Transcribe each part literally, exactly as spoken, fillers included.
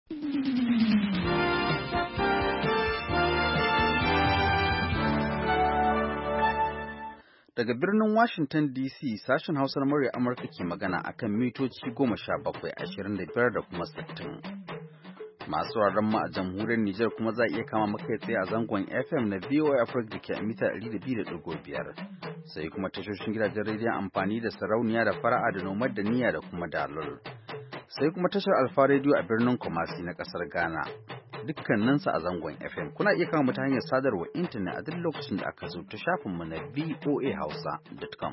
Daga birnin Washington D C, sashen Hausa na murya Amurka ke magana akan mitoci goma sha bakwai, ashirin da biyar da kuma sittin. Masu sauraron mu a jamhuriyar Nijar kuma za a iya kama maka tsaye a zangon F M na V O A Africa da ke a mita ɗari da biyu da ɗigo biyar. Sai kuma tashoshin gidajen rediyon amfani da sarauniya da fara'a da nomad da niyya da kuma dalol. Sai kuma tashar Alfa Radio a birnin Kumasi na ƙasar Ghana. Dukkaninsa a zangon F M. Kuna iya kama ta hanyar sadarwar intanet a duk lokacin da aka zo ta shafinmu na V O A Hausa dot com.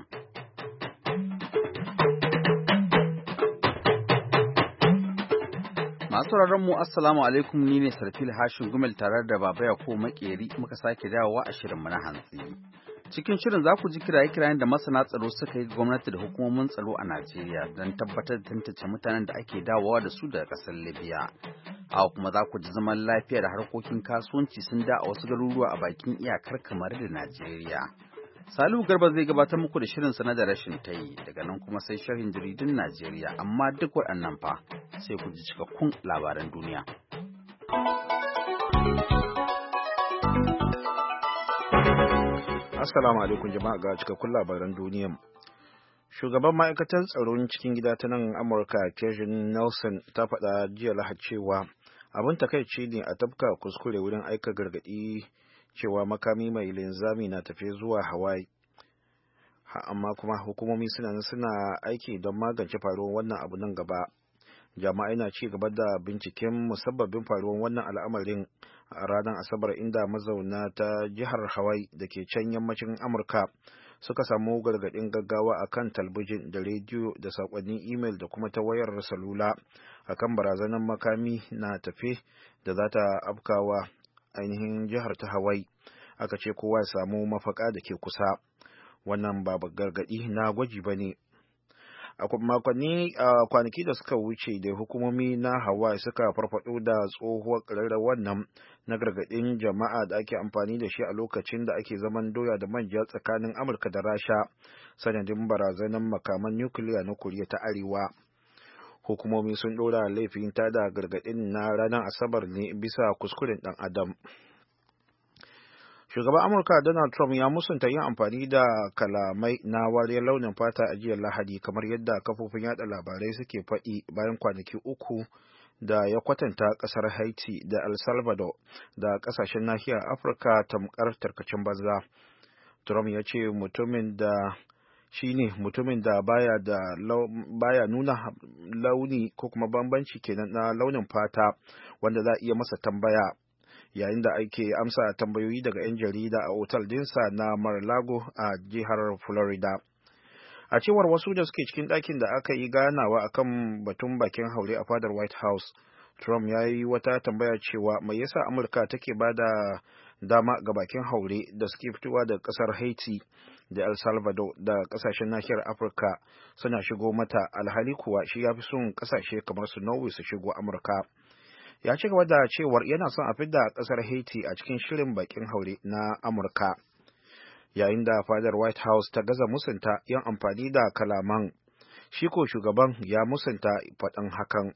Masu sauraron mu assalamu alaikum, ni ne Sarfil Hashin Gumel tare da Baba Yakubu Makeri muka sake dawowa a shirin mu na hantsi. Cikin shirin za ku ji kiraye-kirayen da masana tsaro suka yi gwamnati da hukumomin tsaro a Najeriya don tabbatar da tantance mutanen da ake dawowa da su daga ƙasar Libya. Haka kuma za ku ji zaman lafiya da harkokin kasuwanci sun da a wasu garuruwa a bakin iyakar kamar da Najeriya. Salihu Garba zai gabatar muku da shirin sana da rashin tayi, daga nan kuma sai sharhin jaridun Najeriya, amma duk waɗannan fa sai ku ji cikakkun labaran duniya. Assalamu alaikum jama'a, ga cikakkun labaran duniya. Shugaban ma'aikatar tsaron cikin gida ta nan Amurka, Kevin Nelson, ta faɗa jiya Lahadi cewa abin takaici ne a tafka kuskure wurin aika gargaɗi cewa makami mai linzami na tafe zuwa Hawaii. Amma kuma hukumomi suna suna aiki don magance faruwar wannan abu nan gaba. Jama'ai na ci gaba da binciken musabbabin faruwar wannan al'amarin a ranar Asabar, inda mazauna ta jihar Hawaii da ke can yammacin Amurka suka samu gargaɗin gaggawa akan talbijin da rediyo da saƙonnin imel da kuma ta wayar salula akan barazanar makami na tafe da za ta afkawa ainihin jihar ta Hawaii. Aka ce kowa ya samu mafaka da ke kusa. Wannan ba gargaɗi na gwaji ba ne. A makonni a kwanaki da suka wuce da hukumomi na Hawaii suka farfado da tsohuwar ƙararrawar nan na gargaɗin jama'a da ake amfani da shi a lokacin da ake zaman doya da manja tsakanin Amurka da Rasha sanadin barazanar makaman nukiliya na Koriya ta Arewa. Hukumomi sun ɗora laifin tada gargaɗin na ranar Asabar ne bisa kuskuren ɗan adam. Shugaban Amurka Donald Trump ya musanta yin amfani da kalamai na wariyar launin fata a jiya Lahadi, kamar yadda kafofin yada labarai suke faɗi bayan kwanaki uku da ya kwatanta ƙasar Haiti da El Salvador da ƙasashen nahiyar Afirka tamkar tarkacen banza. Trump ya ce mutumin da shi ne mutumin da baya da baya nuna launi ko kuma bambanci kenan na launin fata wanda za a iya masa tambaya yayin da ake amsa tambayoyi daga 'yan jarida a otal dinsa na Mar-a-Lago a jihar Florida. A cewar wasu da suke cikin ɗakin da aka yi ganawa akan batun bakin haure a fadar White House, Trump ya yi wata tambaya cewa mai yasa Amurka take ba da dama ga bakin haure da suke fitowa da ƙasar Haiti da El Salvador da ƙasashen nahiyar Afirka suna shigo mata, alhali kuwa shi ya fi son ƙasashe kamar su Norway su shigo Amurka. Ya ci gaba da cewar yana son a fidda ƙasar Haiti a cikin shirin bakin haure na Amurka. Yayin da fadar White House ta gaza musunta yin amfani da kalaman, shi ko shugaban ya musunta faɗin hakan.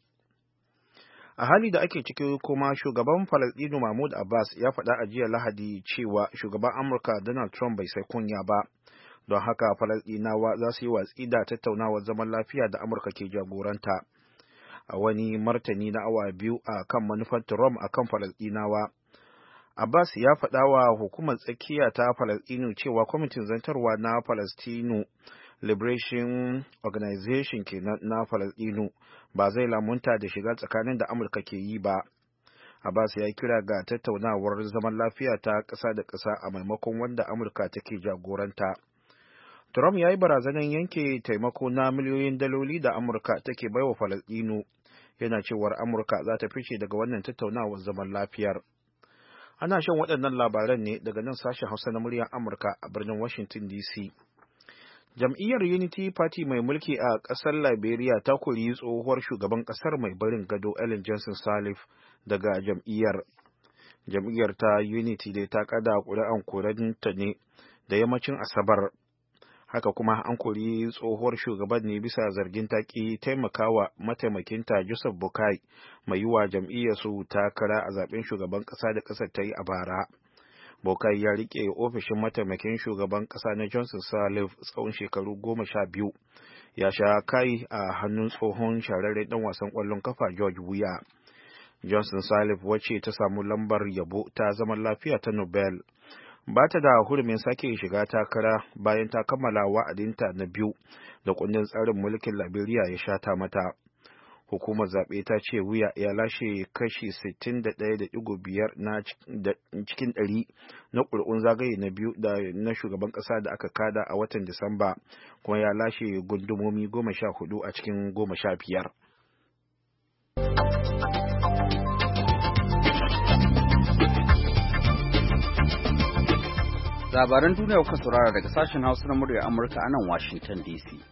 A hali da ake ciki kuma, shugaban Falasɗinu Mahmud Abbas ya faɗa a jiya Lahadi cewa shugaban Amurka Donald Trump bai sai kunya ba, don haka Falasɗinawa za su yi watsi da tattaunawar zaman lafiya da Amurka ke jagoranta. A wani martani na awa biyu a kan manufar Trump a kan Falasɗinawa, Abbas ya faɗa wa hukumar tsakiya ta Falasɗinu cewa kwamitin zantarwa na Palestine Liberation Organization kenan na Falasɗinu ba zai lamunta da shiga tsakanin da Amurka ke yi ba. Abbas ya kira ga tattaunawar zaman lafiya ta ƙasa da ƙasa a maimakon wanda Amurka take jagoranta. Trump ya yi barazanar yanke taimako na miliyoyin daloli da Amurka take baiwa Falasɗinu, yana cewar Amurka za ta fice daga wannan tattaunawar zaman lafiyar. Ana shan waɗannan labaran ne daga nan sashen Hausa na muryar Amurka a birnin Washington D C. Jam'iyyar Unity Party mai mulki a ƙasar Liberia ta kori tsohuwar shugaban ƙasar mai barin gado Ellen Johnson Sirleaf daga jam'iyyar. Jam'iyyar ta Unity dai ta kada ƙuri'an koranta ne da yammacin Asabar. haka kuma an kori tsohuwar shugaban ne bisa zargin taki taimakawa mataimakinta Joseph Boakai mai yi wa jam'iyyarsu takara a zaben shugaban ƙasa da ƙasar ta yi a bara. Boakai ya rike ofishin mataimakin shugaban ƙasa na Johnson Sirleaf tsawon shekaru goma sha biyu. Ya sha kai a hannun tsohon shararren ɗan wasan ƙwallon kafa George Weah. Johnson Sirleaf wacce ta samu lambar yabo ta zaman lafiya ta Nobel ba ta da hurumin sake shiga takara bayan ta kammala wa'adinta na biyu da kundin tsarin mulkin Liberia ya shata mata. Hukumar zaɓe ta ce Weah ya lashe kashi sittin da ɗaya da ɗigo biyar na cikin ɗari na ƙuri'un zagaye na biyu da na shugaban ƙasa da aka kada a watan Disamba, kuma ya lashe gundumomi goma sha hudu a cikin goma sha biyar. Labaran duniya kuka saurara daga sashen Hausa na murya Amurka a nan Washington D C.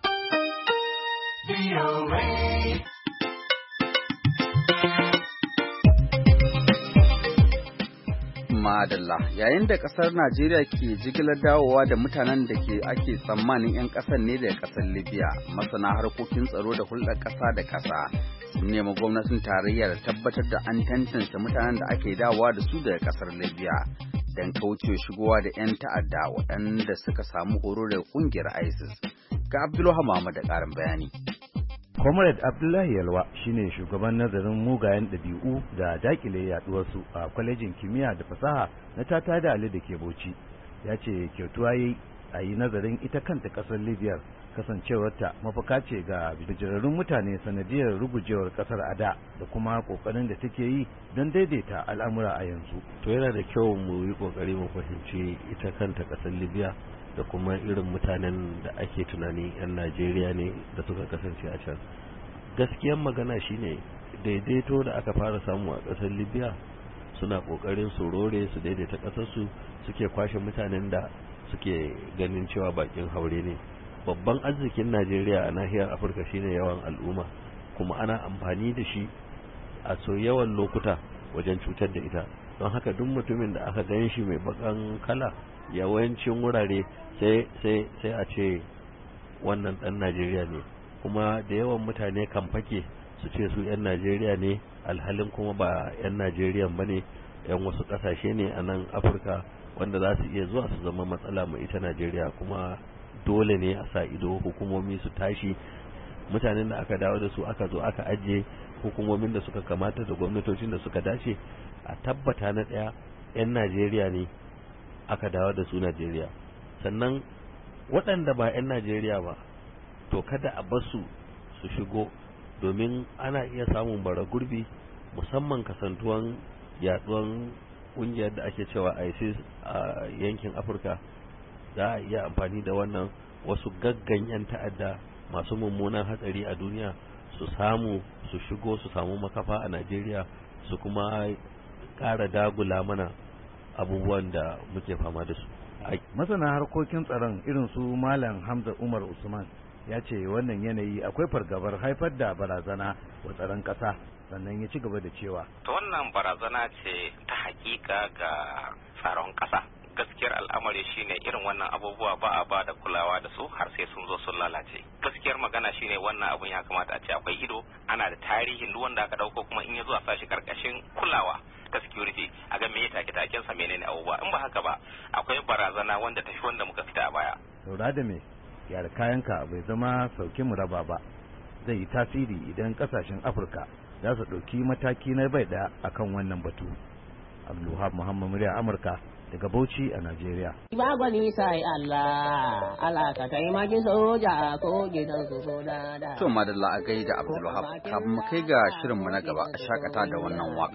Madalla, yayin da ƙasar Najeriya ke jigilar dawowa da mutanen da ke ake tsammanin 'yan ƙasar ne daga ƙasar Libya, masana harkokin tsaro da hulɗar ƙasa da ƙasa sun nemi gwamnatin tarayya da tabbatar da an tantance mutanen da ake dawowa da su daga ƙasar Libya don kaucewa shigowa da 'yan ta'adda waɗanda suka samu horo daga ƙungiyar ISIS. Ga Abdullahi Muhammad da ƙarin bayani. Comrade Abdullahi Yalwa shine shugaban nazarin mugayen ɗabi'u da dakile yaduwarsu a kwalejin kimiyya da fasaha na Tata da Ali da ke Bauchi. Ya ce kyautuwa yayi a yi nazarin ita kanta ƙasar Libya kasancewarta mafaka ce ga bijirarrun mutane sanadiyar rugujewar ƙasar a da da kuma ƙoƙarin da take yi don daidaita al'amura a yanzu. To yana da kyau mu yi ƙoƙari mu fahimci ita kanta ƙasar Libya da kuma irin mutanen da ake tunani 'yan Najeriya ne da suka kasance a can. Gaskiyar magana shine daidaito da aka fara samu a ƙasar Libya suna ƙoƙarin su rore su daidaita ƙasarsu, suke kwashe mutanen da suke ganin cewa bakin haure ne. Babban arzikin Najeriya a nahiyar Afirka shine yawan al'umma, kuma ana amfani da shi a so yawan lokuta wajen cutar da ita. Don haka duk mutumin da aka gan shi mai bakan kala yawancin wurare sai sai sai a ce wannan dan Najeriya ne, kuma da yawan mutane kan fake su ce su 'yan Najeriya ne alhalin kuma ba 'yan Najeriya bane, 'yan wasu kasashe ne a nan Afirka wanda za su iya zuwa su zama matsala mai ita Najeriya. Kuma dole ne a sa ido, hukumomi su tashi, mutanen da aka dawo da su aka zo aka ajiye, hukumomin da suka kamata da gwamnatocin da suka dace a tabbata na ɗaya 'yan Najeriya ne aka dawo da su Najeriya. Sannan waɗanda ba 'yan Najeriya ba to kada a basu su shigo, domin ana iya samun bara gurbi, musamman kasantuwan yaduwan ƙungiyar da ake cewa ISIS a yankin Afirka. Za a iya amfani da wannan wasu gaggan 'yan ta'adda masu mummunan hatsari a duniya su samu su shigo su samu makafa a Najeriya, su kuma ƙara dagula mana abubuwan da muke fama da su. Masana harkokin tsaron irin su Malam Hamza Umar Usman ya ce wannan yanayi akwai fargabar haifar da barazana wa tsaron ƙasa, sannan ya ci gaba da cewa to wannan barazana ce ta hakika ga tsaron ƙasa. Gaskiyar al'amari shine irin wannan abubuwa ba a ba da kulawa da su har sai sun zo sun lalace. Gaskiyar magana shine wannan abun ya kamata a ce akwai ido, ana da tarihin duk wanda aka dauko kuma in ya zo a sashi karkashin kulawa ta security a ga meye take taken sa menene abubuwa. In ba haka ba akwai barazana wanda tafi wanda muka fita a baya. Saura da me yar kayanka bai zama sauke mu raba ba, zai yi tasiri idan kasashen Afirka za su dauki mataki na bai daya akan wannan batu. Abdulwahab Muhammad, murya Amurka daga Bauchi a Najeriya. Ba gwani sai Allah, Allah ka taimaki soja ko gidan su soda da. To madalla a gaida Abdulwahab, kafin mu kai ga shirin mu na gaba a shakata da wannan waka.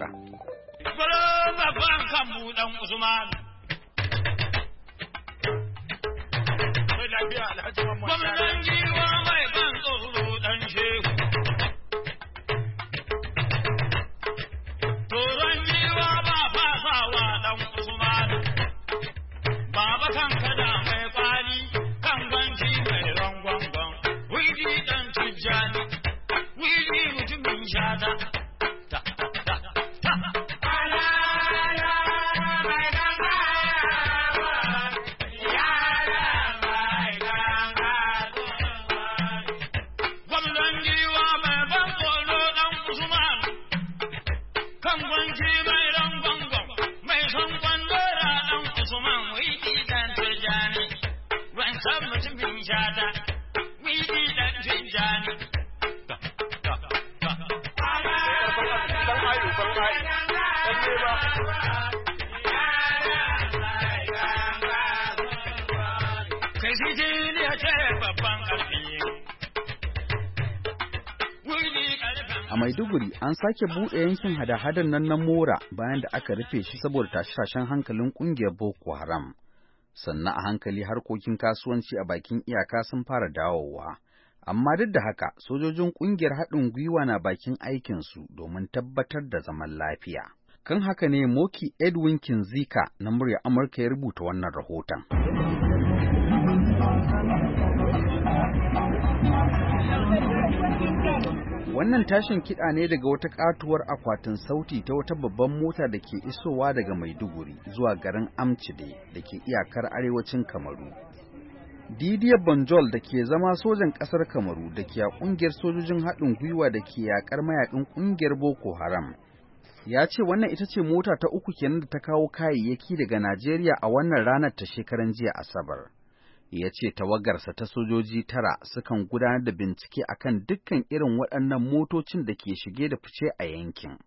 Babban kan buɗan Usman. Gwamnan giwa mai ban tsoro dan shehu. Turon giwa ba fasawa dan Usman. Baba kan kada mai kwali kan ganci mai rangwangon. Wili dan tijjani, wili mutumin shata. kan gwanci mai ran gongon mai son kwandora dan Usman wiki dan tijani wan san mutum shata wiki dan tijani kai shi ne ya ce babban karfi. A Maiduguri an sake buɗe yankin hada-hadar nan na Mora bayan da aka rufe shi saboda tashe-tashen hankalin ƙungiyar Boko Haram. Sannan a hankali harkokin kasuwanci a bakin iyaka sun fara dawowa. Amma duk da haka, sojojin ƙungiyar haɗin gwiwa na bakin aikinsu domin tabbatar da zaman lafiya. Kan haka ne Moki Edwin Kinzika na murya Amurka ya rubuta wannan rahoton. Wannan tashin kiɗa ne daga wata ƙatuwar akwatin sauti ta wata babban mota da ke isowa daga Maiduguri zuwa garin Amcide da ke iyakar arewacin Kamaru. Didier Banjol da ke zama sojan ƙasar Kamaru da ke a ƙungiyar sojojin haɗin gwiwa da ke yaƙar mayaƙin ƙungiyar Boko Haram, ya ce wannan ita ce mota ta uku kenan da ta kawo kayayyaki daga Najeriya a wannan ranar ta shekaran jiya Asabar. Ya ce tawagarsa ta sojoji tara sukan gudanar da bincike akan dukkan irin waɗannan motocin da ke shige da fice a yankin.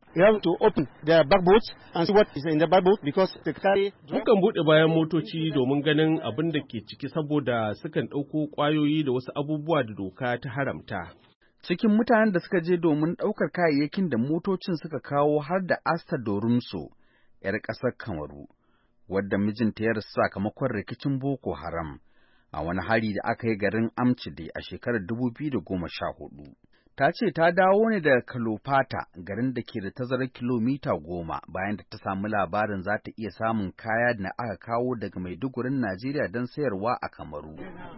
Mukan buɗe bayan motoci domin ganin abin da ke ciki saboda sukan ɗauko ƙwayoyi da wasu abubuwa da doka ta haramta. Cikin mutanen da suka je domin ɗaukar kayayyakin da motocin suka kawo har da Asta Dorumso, 'yar ƙasar Kamaru, wadda mijinta ya rasu sakamakon rikicin Boko Haram. A wani hari da aka yi garin Amcide a shekarar dubu biyu da goma sha hudu. Ta ce ta dawo ne daga Kalofata, garin da ke da tazarar kilomita goma, bayan da ta samu labarin za ta iya samun kaya da aka kawo daga Maidugurin Najeriya don sayarwa a Kamaru.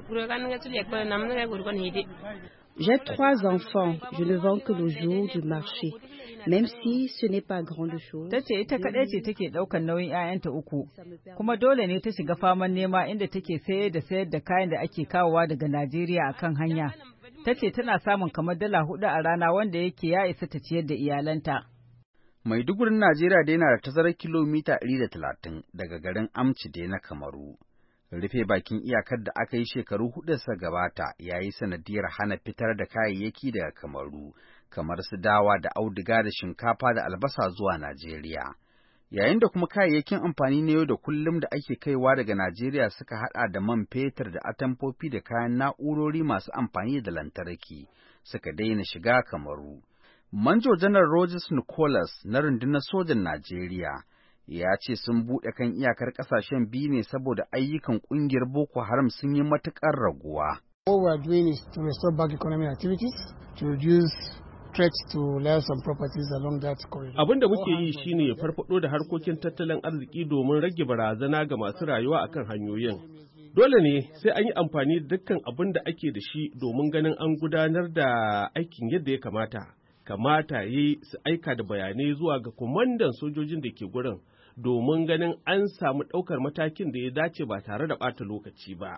J'ai trois enfants, je ne vends que le jour du marché, même si ce n'est pas grande chose. Ta ce ita kaɗai ce take ɗaukar nauyin ‘ya'yanta uku, kuma dole ne ta shiga faman nema inda take sayar da sayar da kayan da ake kawowa daga Najeriya a kan hanya. Ta ce tana samun kamar dala hudu a rana wanda yake ya isa ta ciyar da iyalanta. Maidugurin Najeriya dai na da tazarar kilomita ɗari da talatin daga garin Amcide na Kamaru. Rufe bakin iyakar da aka yi shekaru hudu sa gabata ya yi sanadiyar hana fitar da kayayyaki daga Kamaru, kamar su dawa da auduga da shinkafa da albasa zuwa Najeriya. Yayin da kuma kayayyakin amfani na yau da kullum da ake kaiwa daga Najeriya suka haɗa da man fetur da atamfofi da kayan na'urori masu amfani da lantarki suka daina shiga Kamaru. Manjo Janar Rogers Nicholas na rundunar sojan Najeriya ya ce sun buɗe kan iyakar ƙasashen biyu ne saboda ayyukan ƙungiyar Boko Haram sun yi matuƙar raguwa. What we are doing is to restore back economic activities, to reduce threats to lives and properties along that corridor. Abin da muke yi shine farfado da harkokin tattalin arziki domin rage barazana ga masu rayuwa akan hanyoyin. Dole ne sai an yi amfani da dukkan abin da ake da shi domin ganin an gudanar da aikin yadda ya kamata. Kamata yi su aika da bayanai zuwa ga kwamandan sojojin da ke gurin domin ganin an samu ɗaukar matakin da ya dace ba tare da ɓata lokaci ba.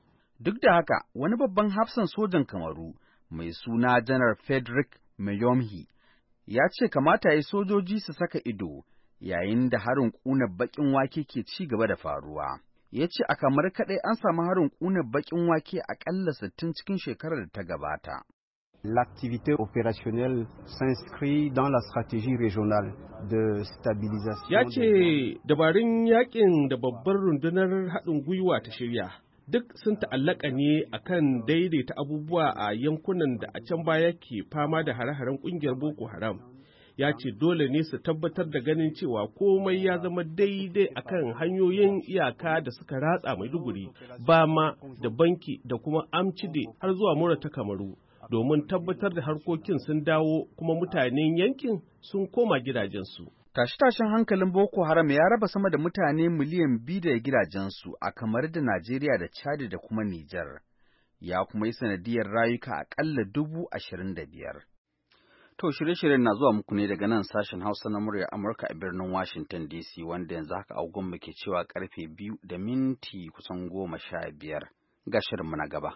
Duk da haka, wani babban hafsan sojan Kamaru mai suna Janar Frederick Mayomhi ya ce kamata yi sojoji su saka ido yayin da harin ƙuna baƙin wake ke ci gaba da faruwa. Ya ce a Kamar kaɗai an samu harin ƙuna baƙin wake aƙalla sittin cikin shekarar da ta gabata. L'activité opérationnelle s'inscrit dans la stratégie régionale de stabilisation. Ya ce dabarun yakin da babbar rundunar haɗin gwiwa ta shirya duk sun ta'allaka ne akan daidaita abubuwa a yankunan da a can baya ke fama da hare-haren ƙungiyar Boko Haram. Ya ce dole ne su tabbatar da ganin cewa komai ya zama daidai akan hanyoyin iyaka da suka ratsa Maiduguri, Bama da Banki da kuma Amcide har zuwa Mura ta Kamaru. Domin tabbatar da harkokin sun dawo kuma mutanen yankin sun koma gidajensu. Tashe-tashen hankalin Boko Haram ya raba sama da mutane miliyan biyu da gidajensu a Kamar da Najeriya da Chad da kuma Nijar. Ya kuma yi sanadiyar rayuka aƙalla dubu ashirin da biyar. To shirye-shiryen na zuwa muku ne daga nan sashen Hausa na murya Amurka a birnin Washington D C wanda yanzu haka agogon muke cewa karfe biyu da minti kusan goma sha biyar. Ga shirinmu na gaba.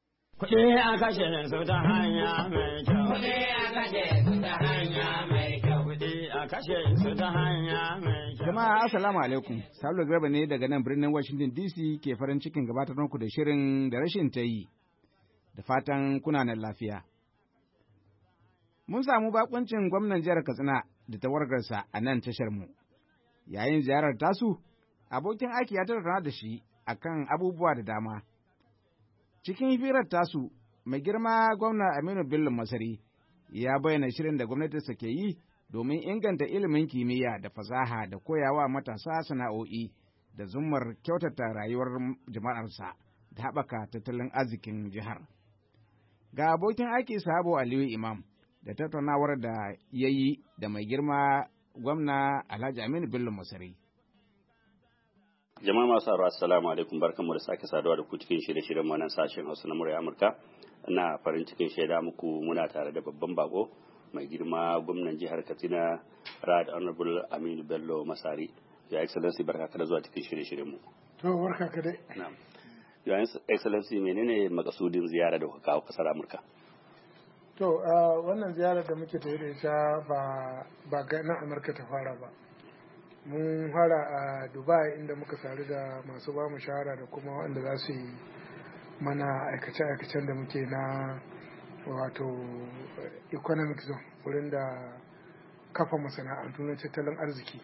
Kuɗi a kashe su ta hanya mai kyau. Kuɗi a kashe su ta hanya mai kyau. Kuɗi a kashe kashe su ta hanya mai kyau. Jama'a assalamu alaikum. Salu Garba ne daga nan birnin Washington D C ke farin cikin gabatar muku da shirin da rashin ta yi. Da fatan kuna nan lafiya. Mun samu bakuncin gwamnan jihar Katsina da tawargarsa a nan tashar mu. Yayin ziyarar tasu, abokin aiki ya tattauna da shi akan abubuwa da dama. Cikin hirar tasu, mai girma gwamna Aminu Bello Masari ya bayyana shirin da gwamnatinsa ke yi domin inganta ilimin kimiyya da fasaha da koyawa matasa sana'o'i da zummar kyautata rayuwar jama'arsa da haɓaka tattalin arzikin jihar. Ga abokin aiki Sabo Aliyu Imam da tattaunawar da ya yi da mai girma gwamna Alhaji Aminu Bello Masari. Jama'a masu aro assalamu alaikum, barkanmu da sake saduwa da ku cikin shirye-shiryen wannan sashen Hausa na murya Amurka. Ina farin cikin shaida muku muna tare da babban bako mai girma gwamnan jihar Katsina Right Honorable Aminu Bello Masari. Your Excellency, barka ka da zuwa cikin shirye-shiryen mu. To barka ka dai. Na'am. Your Excellency, menene makasudin ziyara da kuka kawo kasar Amurka? To wannan ziyarar da muke tafi da ita ba ba ga nan Amurka ta fara ba. Mun fara a Dubai inda muka sadu da masu ba mu shawara da kuma wanda za su yi mana aikace-aikacen da muke na wato economic zone, wurin da kafa masana'antu na tattalin arziki.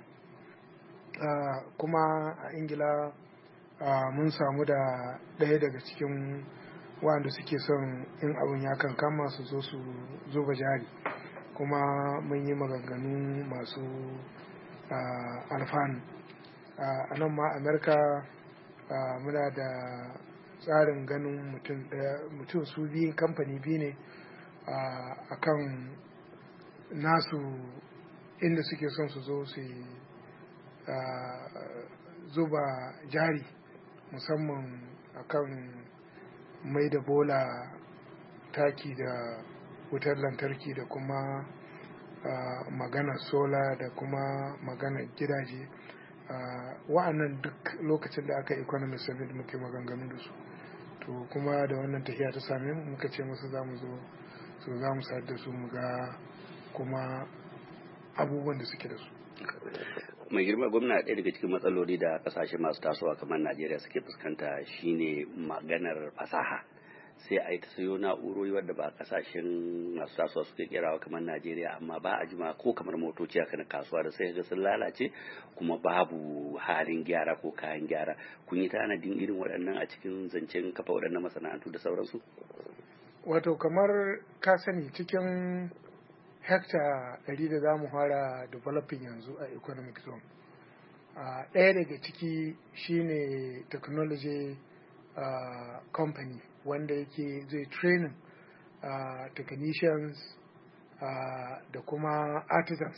Kuma a Ingila mun samu da ɗaya daga cikin wanda suke son in abin ya kan kama su zo su zuba jari, kuma mun yi maganganu masu alfanu. A nan ma Amerika muna da tsarin ganin mutum su biyu, kamfani biyu ne a kan nasu inda suke son su zo su zuba jari, musamman akan mai da bola taki da wutar lantarki da kuma magana sola da kuma magana gidaje. Wa'annan duk lokacin da aka economy summit muke maganganu da su, to kuma da wannan tafiya ta same mu muka ce musu za mu zo so za mu sayar da su mu ga kuma abubuwan da suke da su. Mai girma gwamna, ɗaya daga cikin matsaloli da kasashe masu tasowa kamar Najeriya suke fuskanta shine maganar fasaha. Sai a yi ta sayo na'urori wadda ba kasashen masu tasowa suke kerawa kamar Najeriya, amma ba a jima ko kamar motoci haka na kasuwa da sai ga sun lalace kuma babu halin gyara ko kayan gyara. Kun yi tanadin irin waɗannan a cikin zancen kafa waɗannan masana'antu da sauransu? Wato kamar ka sani, cikin hekta ɗari da za mu fara developing yanzu a economic zone, ɗaya daga ciki shine technology uh, company wanda yake zai training uh, technicians uh, da kuma artisans.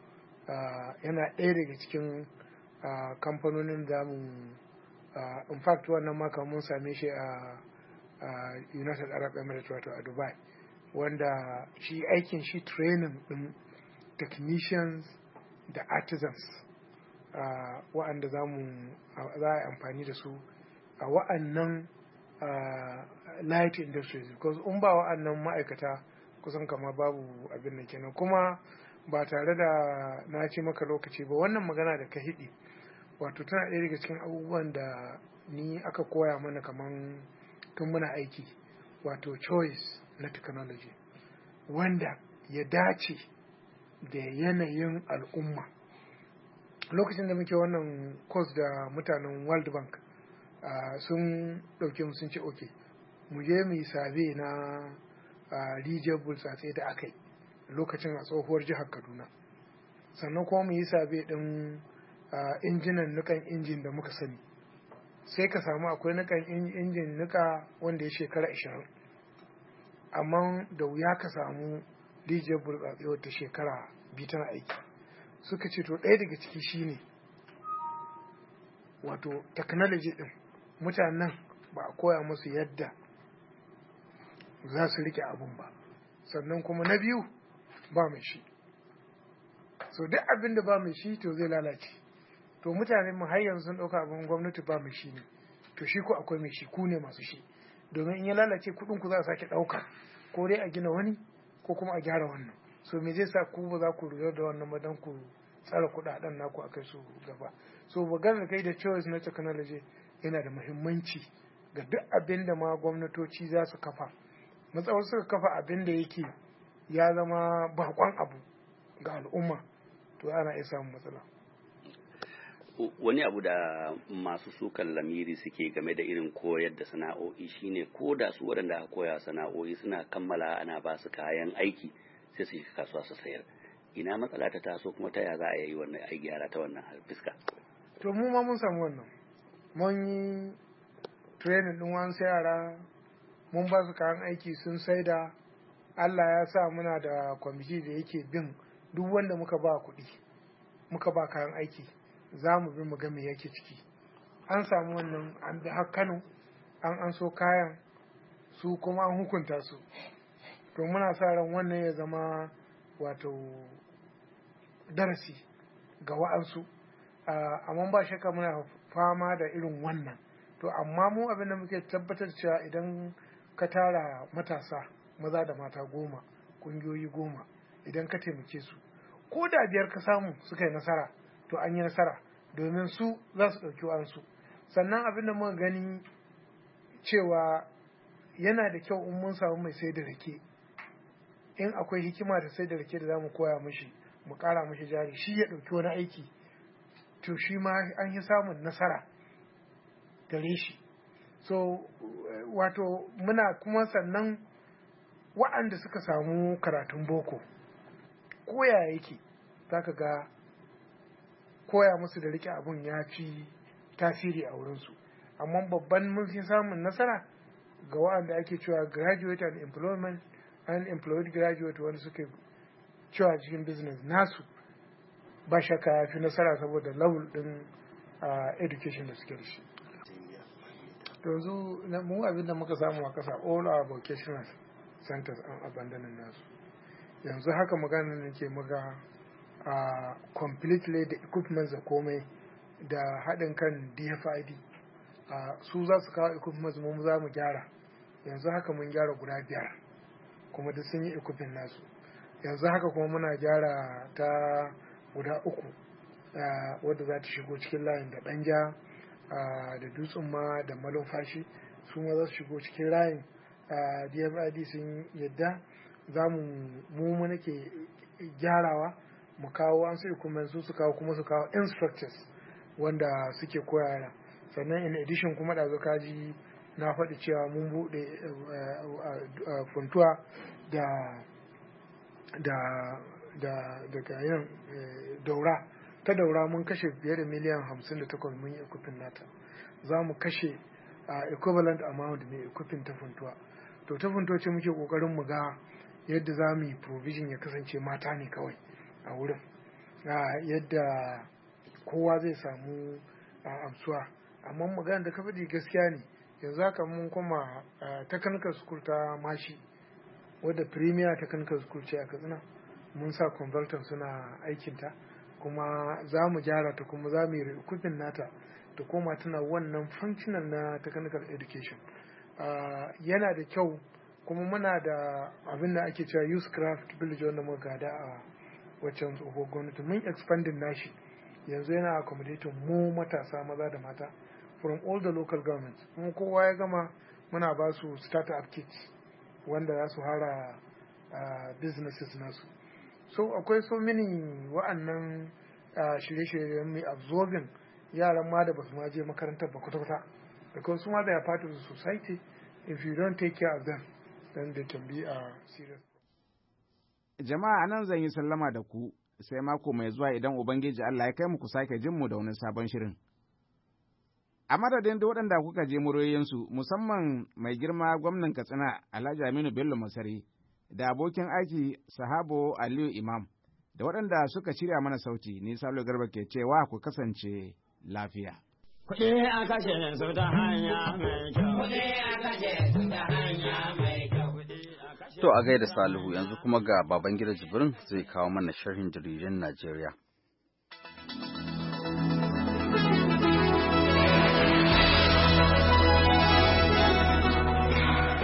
uh, yana ɗaya daga cikin uh, kamfanonin da mu uh, in fact wannan maka mun same shi a uh, United Arab Emirates, wato a Dubai, wanda shi aikin shi training din technicians da artisans uh, wa'anda za mu za a amfani da su a wa'annan uh, light industries, because in ba wa'annan ma'aikata kusan kama babu abin da kenan. Kuma ba tare da na ce maka lokaci ba, wannan magana da ka hidi wato tana ɗaya daga cikin abubuwan da ni aka koya mana kaman tun muna aiki, wato choice na technology wanda ya dace da yanayin al'umma. Lokacin da muke wannan course da mutanen World Bank uh, sun ɗauke mu sun ce okay, mu je mu yi sabe na uh, rijiyar bultsatse da aka yi lokacin a tsohuwar jihar Kaduna, sannan kuma mu yi sabe ɗin uh, injinan nukan injin da muka sani. Sai ka samu akwai nukan injin nuka wanda ya shekara ashirin, amma da wuya ka samu rijiyar burtsatse wata shekara biyu tana aiki. Suka ce to ɗaya daga ciki shine wato technology ɗin, mutanen ba a koya musu yadda za su rike abun ba, sannan kuma na biyu ba mai shi. So duk abin da ba mai shi to zai lalace. To mutane mu har yanzu sun ɗauka abin gwamnati ba mai shi ne, to shi ko akwai mai shi, ku ne masu shi, domin in ya lalace kuɗin ku za a sake ɗauka, ko dai a gina wani ko kuma a gyara wannan. So me zai sa ku ba za ku lura da wannan ba, dan ku tsara kuɗaɗen naku a kai su gaba. So maganar kai da choice na technology yana da muhimmanci ga duk abin da ma gwamnatoci za su kafa. Matsawar suka kafa abin da yake ya zama bakon abu ga al'umma to ana iya samun matsala. Wani abu da masu sukan lamiri suke game da irin koyar da sana'o'i shine ko da su waɗanda aka koya sana'o'i suna kammala ana ba su kayan aiki sai su shiga kasuwa su sayar. Ina matsala ta taso kuma ta ya za a yi wannan ai gyara ta wannan fiska? To mu ma mun samu wannan. Mun yi training ɗin wasu yara mun ba su kayan aiki sun saida. Allah ya sa muna da kwamiti da yake bin duk wanda muka ba kuɗi muka ba kayan aiki za mu bi mu ga me yake ciki. An samu wannan an bi har Kano an an so kayan su kuma an hukunta su. To muna sa ran wannan ya zama wato darasi ga wa'ansu. Amma ba shakka muna fama da irin wannan. To amma mu abin da muke tabbatar cewa idan ka tara matasa maza da mata goma kungiyoyi goma idan ka taimake su ko da biyar ka samu suka yi nasara to an yi nasara domin su za su ɗauki wa'ansu. Sannan abin da muka gani cewa yana da kyau in mun samu mai sai da rake in akwai hikima da sai da rake da za mu koya mishi mu ƙara mishi jari shi ya ɗauki wani aiki to shi ma an yi samun nasara gare shi. So wato muna kuma sannan wa'anda suka samu karatun boko koya yake zaka ga koya musu da rike abun ya fi tasiri a wurinsu. Amma babban mun fi samun nasara ga wa'anda ake cewa graduate and employment unemployed graduate wanda suke cewa cikin business nasu ba shakka ya fi nasara saboda level din education da suke da shi. yanzu mu abin da muka samu a kasa all our vocational centers an abandonin nasu. Yanzu haka magana ne ke muga a completely da equipment da komai da haɗin kan D F I D su za su kawo equipment mu za mu gyara. Yanzu haka mun gyara guda biyar kuma duk sun yi equipment nasu. Yanzu haka kuma muna gyara ta guda uku wadda za ta shigo cikin layin da ɗanja da dutsen ma da malumfashi su ma za su shigo cikin layin. D F I D sun yadda za mu mu nake gyarawa mu kawo an su kuma su su kawo kuma su kawo instructors wanda suke koyara. Sannan in addition kuma da kaji na faɗi cewa mun buɗe funtuwa da da da daga yin daura ta daura mun kashe fiye da miliyan hamsin da takwas mun yi equipment nata. Za mu kashe equivalent amount mai equipment ta funtuwa. To ta funtuwa ce muke kokarin mu ga yadda za mu yi provision ya kasance mata ne kawai a wurin, yadda kowa zai samu amsuwa. Amma magana da ka faɗi gaskiya ne. Yanzu haka mun koma technical school ta Mashi wadda premier technical school ce a Katsina mun sa consultant suna aikinta kuma za mu gyara ta kuma za mu yi equipping nata ta koma tana wannan functional na technical education. Yana da kyau kuma muna da abin da ake cewa youth craft village wanda muka gada a waccan tsohuwar gwamnati mun expanding nashi yanzu yana accommodating mu matasa maza da mata from all the local governments. Kuma kowa ya gama muna ba su startup kits wanda za su hara businesses nasu. So akwai so many wa'annan shirye-shiryen mai absorbing yaran ma da basu ma je makarantar ba kwata-kwata because su ma they are part of the society. If you don't take care of them then they can be a serious. Jama'a anan zan yi sallama da ku sai mako mai zuwa idan Ubangiji Allah ya kai mu ku sake jin mu da wani sabon shirin. A madadin da waɗanda kuka je muryoyinsu musamman mai girma gwamnan Katsina Alhaji Aminu Bello Masari da abokin aiki Sahabo Aliyu Imam da waɗanda suka shirya mana sauti ni Salo Garba ke cewa ku kasance lafiya. Kuɗi a kashe su ta hanya mai kyau. Kuɗi a kashe su ta hanya mai kyau. To a gaida Salihu yanzu kuma ga Babangida Jibrin zai kawo mana sharhin jaridun Najeriya. Jama'a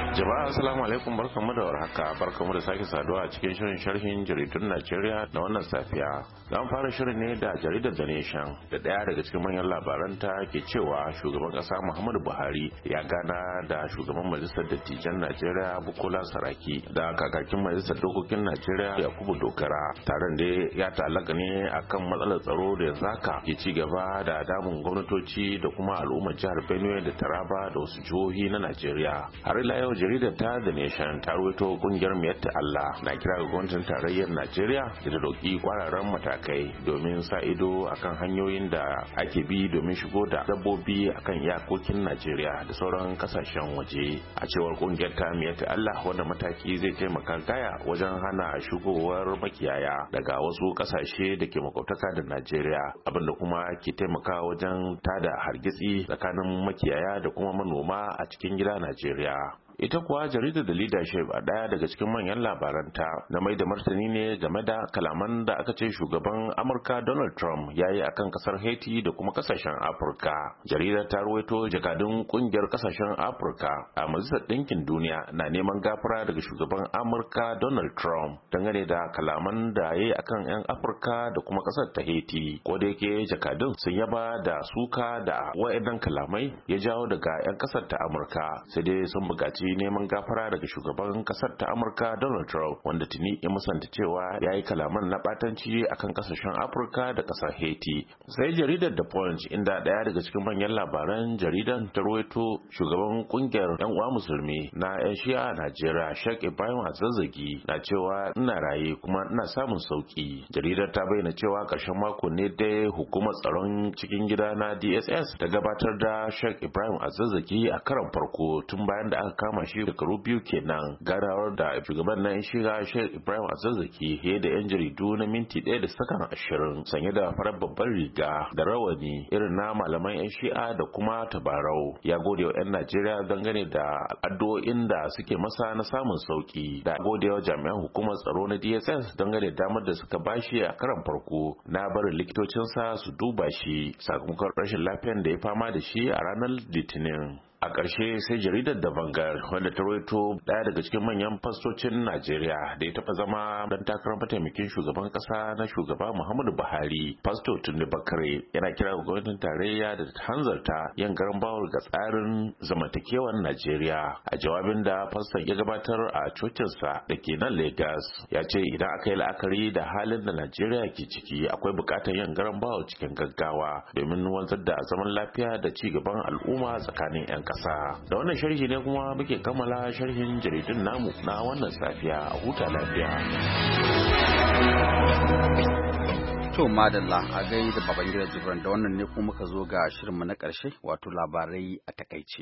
Jama'a assalamu alaikum, barkamu da warhaka, barkamu da sake saduwa a cikin shirin sharhin jaridun Najeriya na wannan safiya. Zan fara shirin ne da jaridar The Nation da daya daga cikin manyan labaranta ke cewa shugaban kasa Muhammadu Buhari ya gana da shugaban majalisar dattijan Najeriya Bukola Saraki da kakakin majalisar dokokin Najeriya Yakubu Dogara. Taron da ya ta'allaka ne akan matsalar tsaro da yanzu haka ke ci gaba da damun gwamnatoci da kuma al'ummar jihar Benue da Taraba da wasu jihohi na Najeriya. Har ila yau jaridar ta The Nation ta rawaito kungiyar Miyatta Allah na kira ga gwamnatin tarayyar Najeriya da ta dauki kwararren matakai domin sa ido akan hanyoyin da ake bi domin shigo da dabbobi akan iyakokin Najeriya da sauran kasashen waje. A cewar kungiyar ta Miyatta Allah, wanda mataki zai taimaka gaya wajen hana shigowar makiyaya daga wasu kasashe da ke makwabtaka da Najeriya, abinda kuma ke taimaka wajen tada hargitsi tsakanin makiyaya da kuma manoma a cikin gida Najeriya. Ita kuwa jaridar da leadership a daya daga cikin manyan labaranta na mai da martani ne game da kalaman da aka ce shugaban Amurka Donald Trump ya yi akan kasar Haiti da kuma kasashen Afirka. Jaridar ta ruwaito jakadun kungiyar kasashen Afirka a Majalisar Ɗinkin Duniya na neman gafara daga shugaban Amurka Donald Trump dangane da kalaman da ya yi akan 'yan Afirka da kuma kasar ta Haiti. Ko da yake jakadun sun yaba da suka da wa'idan kalamai ya jawo daga 'yan kasar ta Amurka, sai dai sun buƙaci neman gafara daga shugaban kasar ta Amurka Donald Trump, wanda tuni ya musanta cewa ya yi kalaman na batanci akan kasashen Afirka da kasar Haiti. Sai jaridar The Punch, inda daya daga cikin manyan labaran jaridan ta rawaito shugaban kungiyar yan uwa musulmi na yan Shi'a a Najeriya Sheikh Ibrahim Azazzagi na cewa ina raye kuma ina samun sauki. Jaridar ta bayyana cewa karshen mako ne dai hukumar tsaron cikin gida na D S S ta gabatar da Sheikh Ibrahim Azazzagi a karon farko tun bayan da aka kama shi shekaru biyu kenan. Ganawar da shugaban na shiga Sheikh Ibrahim Azazzaki ya da yan jaridu na minti ɗaya da sakan ashirin sanye da farar babban riga da rawani irin na malaman yan shi'a da kuma tabarau. Ya gode wa yan Najeriya dangane da addu'o'in da suke masa na samun sauki, da gode wa jami'an hukumar tsaro na D S S dangane da damar da suka bashi a karan farko na barin likitocinsa su duba shi sakamakon rashin lafiyar da ya fama da shi a ranar Litinin. A ƙarshe sai jaridar da Vanguard, wanda ta rawaito ɗaya daga cikin manyan fastocin Najeriya da ya taɓa zama dan takarar mataimakin shugaban ƙasa na shugaba Muhammadu Buhari, Fasto Tunde Bakare, yana kira ga gwamnatin tarayya da ta hanzarta yin garan bawul ga tsarin zamantakewar Najeriya. A jawabin da faston ya gabatar a cocinsa da ke nan Lagos, ya ce idan aka yi la'akari da halin da Najeriya ke ciki, akwai buƙatar yin garan bawul cikin gaggawa domin wanzar da zaman lafiya da ci gaban al'umma tsakanin 'yan kasa. Da wannan sharhi ne kuma muke kammala sharhin jaridun namu na wannan safiya. A huta lafiya. To madalla, a gai da baban gida Jibran, da wannan ne kuma muka zo ga shirinmu na ƙarshe, wato labarai a takaice.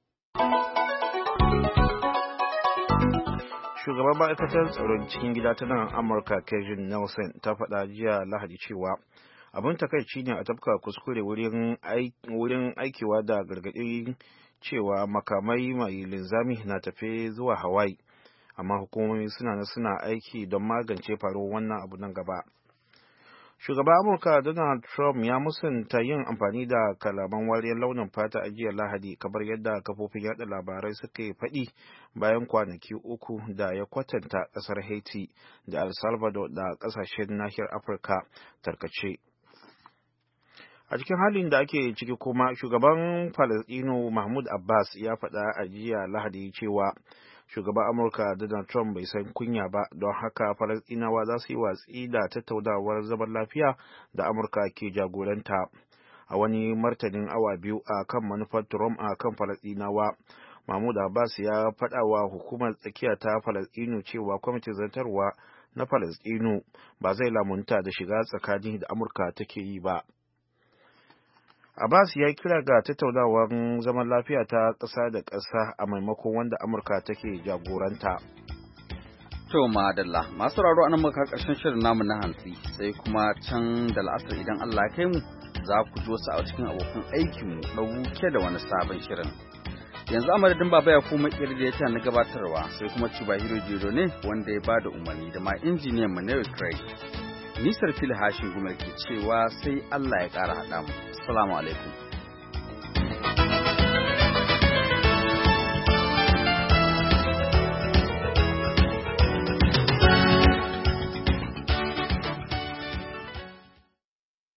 Shugaban ma'aikatar tsaron cikin gida ta nan Amurka Kevin Nelson ta faɗa jiya Lahadi cewa abin takaici ne a tafka kuskure wurin aikewa da gargaɗi cewa makamai mai linzami na tafe zuwa Hawaii, amma hukumomi suna na suna aiki don magance faruwar wannan abu nan gaba. Shugaban Amurka Donald Trump ya musanta yin amfani da kalaman wariyar launin fata a jiya Lahadi, kamar yadda kafofin yada labarai suka faɗi bayan kwanaki uku da ya kwatanta ƙasar Haiti da El Salvador da ƙasashen nahiyar Afirka tarkace. A cikin halin da ake ciki kuma, shugaban Falasɗinu Mahmud Abbas ya faɗa a jiya Lahadi cewa shugaban Amurka Donald Trump bai san kunya ba, don haka Falasɗinawa za su yi watsi da tattaunawar zaman lafiya da Amurka ke jagoranta. A wani martanin awa biyu a kan manufar Trump a kan Falasɗinawa, Mahmud Abbas ya faɗa wa hukumar tsakiya ta Falasɗinu cewa kwamitin zartarwa na Falasɗinu ba zai lamunta da shiga tsakani da Amurka take yi ba. Abbas ya yi kira ga tattaunawar zaman lafiya ta ƙasa da ƙasa a maimakon wanda Amurka take jagoranta. To madalla, masu raro anan muka ƙarshen shirin namu na hantsi, sai kuma can da la'asar idan Allah ya kai mu za ku ji wasu a cikin abokan aikinmu ɗauke da wani sabon shirin. Yanzu amadadin baba ya kuma ƙirƙir da ya ta na gabatarwa, sai kuma Chubahiro Jiro ne wanda ya bada umarni da ma injiniyan mu Neil Craig. Nisar fili hashin gumar ke cewa sai Allah ya ƙara haɗa mu. Assalamu alaikum.